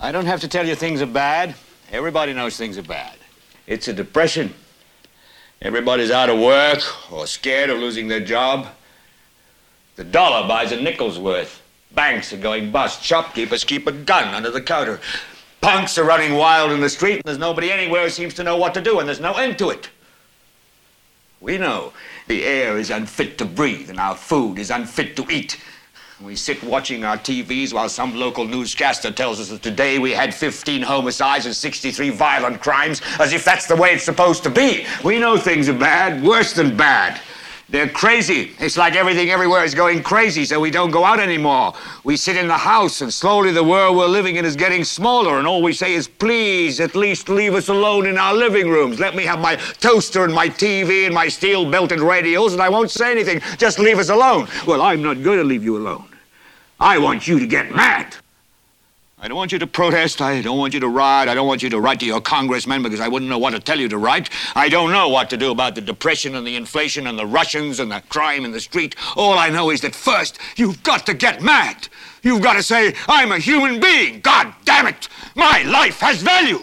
I don't have to tell you things are bad. Everybody knows things are bad. It's a depression. Everybody's out of work or scared of losing their job. The dollar buys a nickel's worth. Banks are going bust. Shopkeepers keep a gun under the counter. Punks are running wild in the street, and there's nobody anywhere who seems to know what to do, and there's no end to it. We know the air is unfit to breathe, and our food is unfit to eat. We sit watching our TVs while some local newscaster tells us that today we had 15 homicides and 63 violent crimes, as if that's the way it's supposed to be. We know things are bad, worse than bad. They're crazy. It's like everything everywhere is going crazy, so we don't go out anymore. We sit in the house, and slowly the world we're living in is getting smaller, and all we say is, please, at least leave us alone in our living rooms. Let me have my toaster and my TV and my steel-belted radios, and I won't say anything. Just leave us alone. Well, I'm not going to leave you alone. I want you to get mad. I don't want you to protest. I don't want you to riot. I don't want you to write to your congressman because I wouldn't know what to tell you to write. I don't know what to do about the depression and the inflation and the Russians and the crime in the street. All I know is that first, you've got to get mad. You've got to say, I'm a human being. God damn it. My life has value.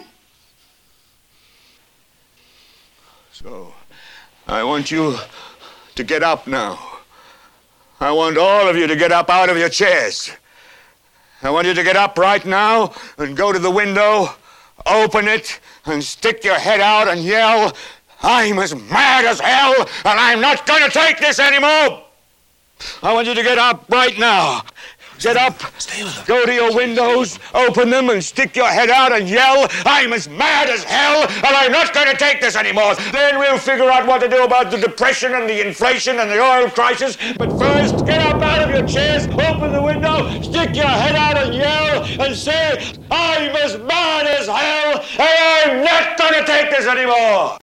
So, I want you to get up now. I want all of you to get up out of your chairs. I want you to get up right now and go to the window, open it, and stick your head out and yell, I'm as mad as hell, and I'm not going to take this anymore. I want you to get up right now. Get up, go to your windows, open them, and stick your head out and yell, I'm as mad as hell, and I'm not going to take this anymore. Then we'll figure out what to do about the depression and the inflation and the oil crisis. But first, get up out of your chairs, open the window, stick your head out and yell, and say, I'm as mad as hell, and I'm not going to take this anymore.